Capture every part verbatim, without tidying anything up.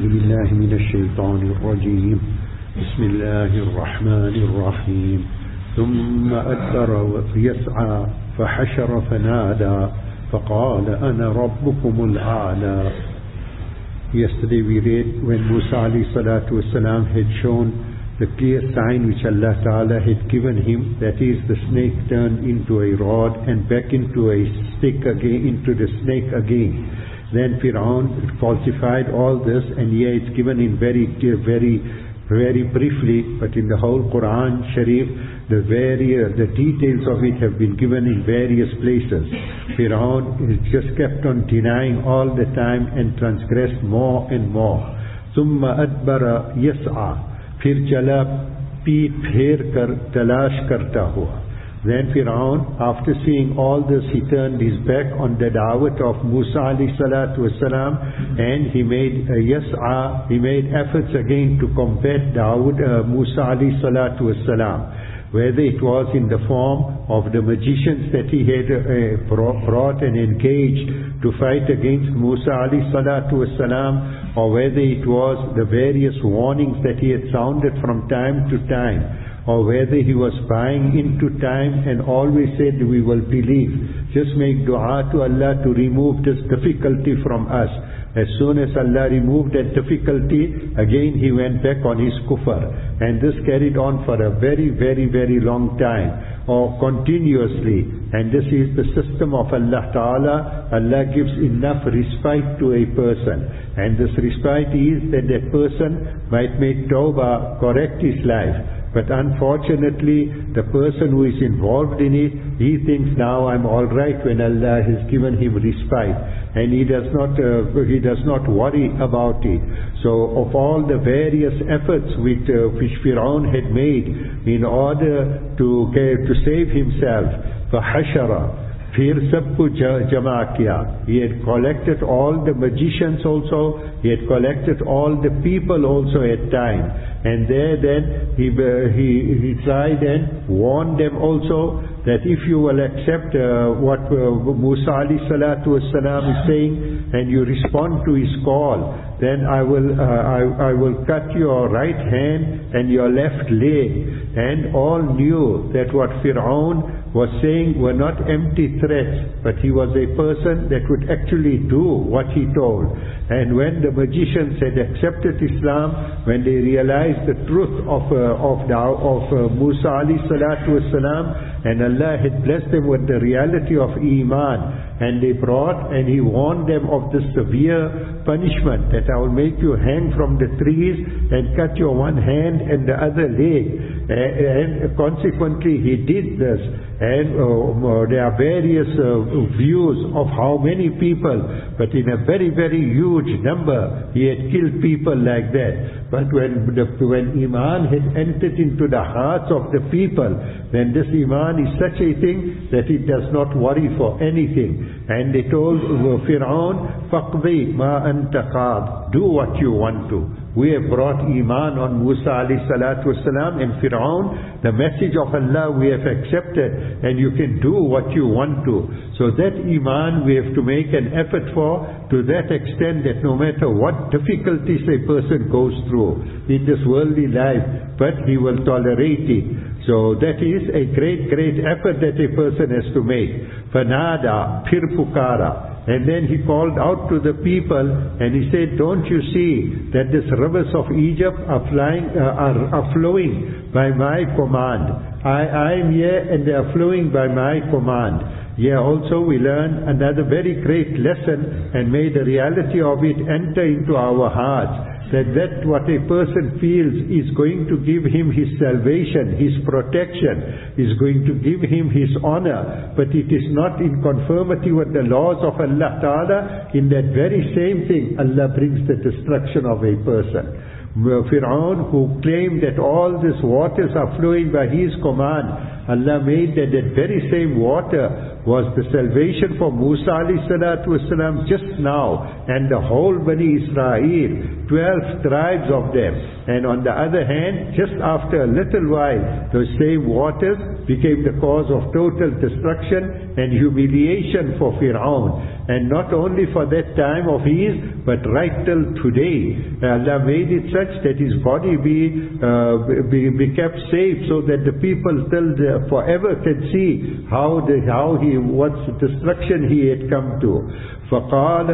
بالله من الشيطان الرجيم بسم الله الرحمن الرحيم ثم أدبر يسعى فحشر فنادى فقال أنا ربكم الأعلى. Yesterday we read when Musa alayhi salatu wasalam had shown the clear sign which Allah Ta'ala had given him, that is the snake turned into a rod and back into a stick again, into the snake again. Then Fir'aun falsified all this, and here it's given in very, very, very briefly, but in the whole Quran Sharif, the various, the details of it have been given in various places. Fir'aun just kept on denying all the time and transgressed more and more. ثُمَّ أَدْبَرَ يَسْعَى फिर चला पीठ फेर कर तलाश करता हुआ. Then Fir'aun, after seeing all this, he turned his back on the da'wat of Musa alayhi salatu wasalam, and he made uh, yas'a, he made efforts again to combat Dawud, uh, Musa alayhi salatu wasalam, whether it was in the form of the magicians that he had uh, brought and engaged to fight against Musa alayhi salatu wasalam, or whether it was the various warnings that he had sounded from time to time, or whether he was buying into time and always said we will believe. Just make dua to Allah to remove this difficulty from us. As soon as Allah removed that difficulty, again he went back on his kufr. And this carried on for a very, very, very long time, or continuously. And this is the system of Allah Ta'ala. Allah gives enough respite to a person. And this respite is that that person might make tawbah, correct his life. But unfortunately, the person who is involved in it, he thinks now I'm all right when Allah has given him respite, and he does not uh, he does not worry about it. So, of all the various efforts which, uh, which Fir'aun had made in order to to save himself, فَحَشَرَ फिर सबको जमा किया. He had collected all the magicians also, he had collected all the people also at time, and there then he, uh, he, he tried and warned them also that if you will accept uh, what uh, Musa alayhi salatu wasalam is saying and you respond to his call, then I will, uh, I, I will cut your right hand and your left leg. And all knew that what Fir'aun was saying were not empty threats, but he was a person that would actually do what he told. And when the magicians had accepted Islam, when they realized the truth of uh, of, the, of uh, Musa alayhi salatu wasalam, and Allah had blessed them with the reality of Iman, and they brought and he warned them of the severe punishment, that I will make you hang from the trees and cut your one hand and the other leg. And consequently he did this. And uh, there are various uh, views of how many people, but in a very, very huge number he had killed people like that. But when the, when Iman had entered into the hearts of the people, then this Iman is such a thing that it does not worry for anything. And they told uh, Fir'aun, فَقْضِي مَا أَنْتَ قَاضٍ, do what you want to. We have brought Iman on Musa alayhi salatu wasalam and Fir'aun, the message of Allah we have accepted, and you can do what you want to. So that Iman we have to make an effort for, to that extent that no matter what difficulties a person goes through in this worldly life, but he will tolerate it. So that is a great, great effort that a person has to make. Fanada, fir pukara. And then he called out to the people and he said, don't you see that these rivers of Egypt are, flying, uh, are, are flowing by my command? I, I am here and they are flowing by my command. Here also we learn another very great lesson, and may the reality of it enter into our hearts, that that what a person feels is going to give him his salvation, his protection, is going to give him his honor, but it is not in conformity with the laws of Allah Ta'ala. In that very same thing, Allah brings the destruction of a person. Fir'aun, who claimed that all these waters are flowing by his command, Allah made that that very same water was the salvation for Musa alayhi salatu wasalam just now, and the whole Bani Israel, twelve tribes of them. And on the other hand, just after a little while, those same waters became the cause of total destruction and humiliation for Fir'aun. And not only for that time of his, but right till today, Allah made it such that his body be, uh, be, be kept safe, so that the people till the, forever can see how the, how he, what destruction he had come to. فقال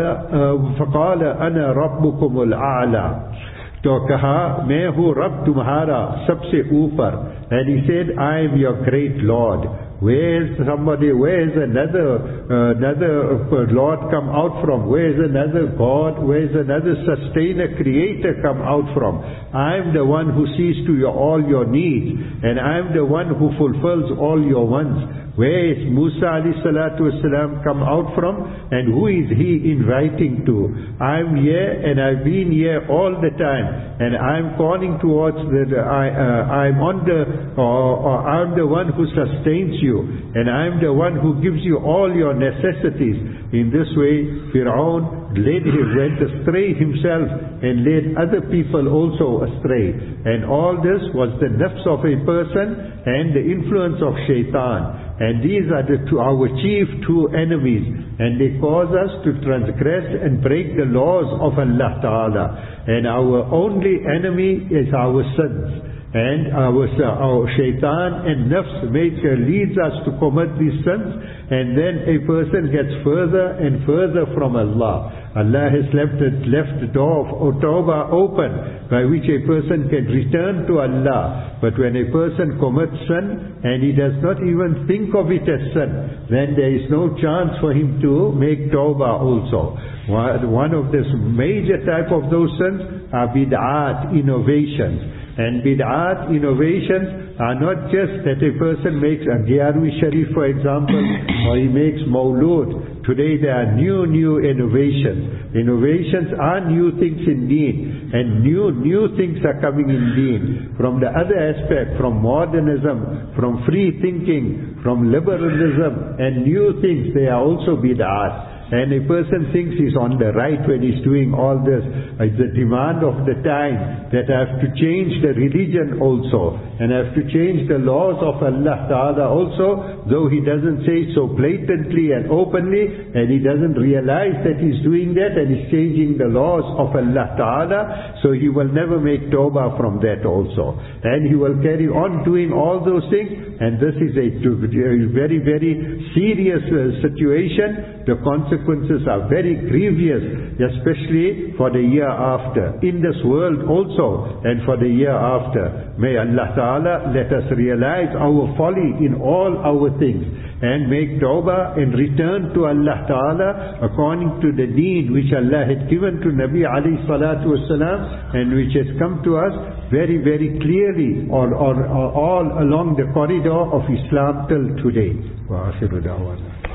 فقال أنا ربكم الأعلى. तो कहा मैं हूँ रब तुम्हारा सबसे ऊपर. And he said, I am your great Lord. Where is somebody, where is another uh, another Lord come out from? Where is another God? Where is another sustainer, creator come out from? I am the one who sees to your, all your needs, and I am the one who fulfills all your wants. Where is Musa alayhi salatu wasalam come out from, and who is he inviting to? I am here, and I've been here all the time, and I'm calling towards the, the I, uh, I'm on the, or, or I'm the one who sustains you, and I'm the one who gives you all your necessities. In this way, Fir'aun led him, went astray himself, and led other people also astray. And all this was the nafs of a person and the influence of shaitan. And these are the two, our chief two enemies, and they cause us to transgress and break the laws of Allah Ta'ala. And our only enemy is our sins. And our, our shaitan and nafs make, uh, leads us to commit these sins, and then a person gets further and further from Allah. Allah has left, it, left the door of Tawbah open, by which a person can return to Allah. But when a person commits sin, and he does not even think of it as sin, then there is no chance for him to make Tawbah also. One of the major type of those sins are bid'at, innovations. And bid'at, innovations, are not just that a person makes a Gyaruwi Sharif, for example, or he makes Mawlud. Today there are new, new innovations. Innovations are new things in deen, and new, new things are coming in deen. From the other aspect, from modernism, from free thinking, from liberalism, and new things, they are also bid'at. And a person thinks he's on the right when he's doing all this. It's the demand of the time that I have to change the religion also, and I have to change the laws of Allah Ta'ala also, though he doesn't say so blatantly and openly, and he doesn't realize that he's doing that and he's changing the laws of Allah Ta'ala, so he will never make tawbah from that also. And he will carry on doing all those things, and this is a very, very serious uh, situation. The consequences are very grievous, especially for the year after, in this world also, and for the year after. May Allah Ta'ala let us realize our folly in all our things, and make tawbah and return to Allah Ta'ala according to the deen which Allah had given to Nabi alayhi salatu wasalam, and which has come to us very, very clearly or, or, or all along the corridor of Islam till today. Wa akhiru da'wana.